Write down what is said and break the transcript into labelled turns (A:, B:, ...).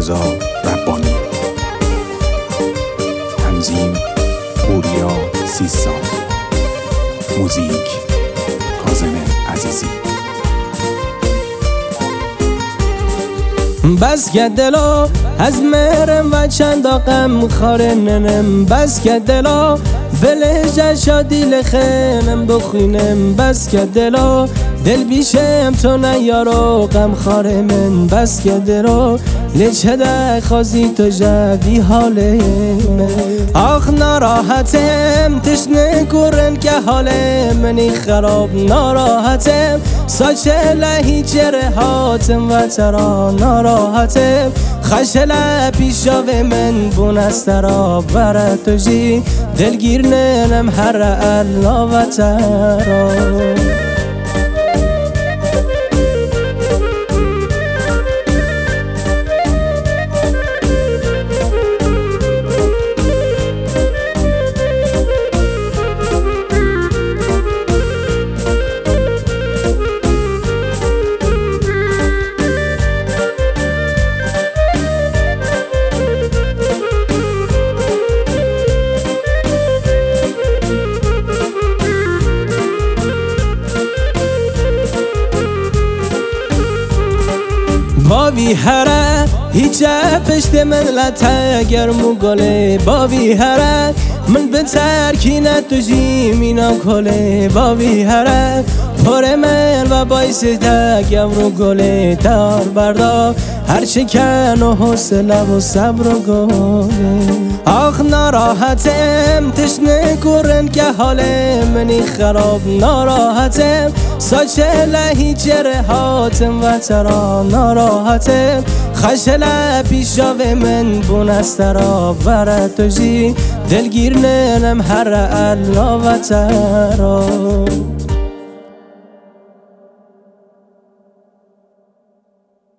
A: رضا ربانی. تنظیم پوریا سیستان. موزیک کاظم عزیزی.
B: بس که دلا از مهرم و چند غم خارننم، بس که دلا بلج شادی لخنم بخوینم، بس که دلا دل بیشم تو نیارو غم خاره من، بس که دلا لچه ده خوازی تو جوی حاله من. آخ ناراحتم تشنه کورن که حال منی خراب، ناراحتم ساچه لحی چره هاتم و ترا، ناراحتم خشله پیشاوه من بون از ترا بره تو جی دلگیر ننم هر الله و ترا. باوی هره هیچ پشت من لطه گرمو گله، باوی هره من به ترکینت تو جیمینم کله، باوی هره پر من و بایست گمرو گله، دار بردار هر شکن و حوصله و صبر و گله. آخ ناراحتم تشنه کورن که حال منی خراب، ناراحتم ساچه لحی چره هاتم و ترا، ناراحتم خشله پیشاوه من بون از ترا بره تو جی دلگیر ننم هر الله و ترا.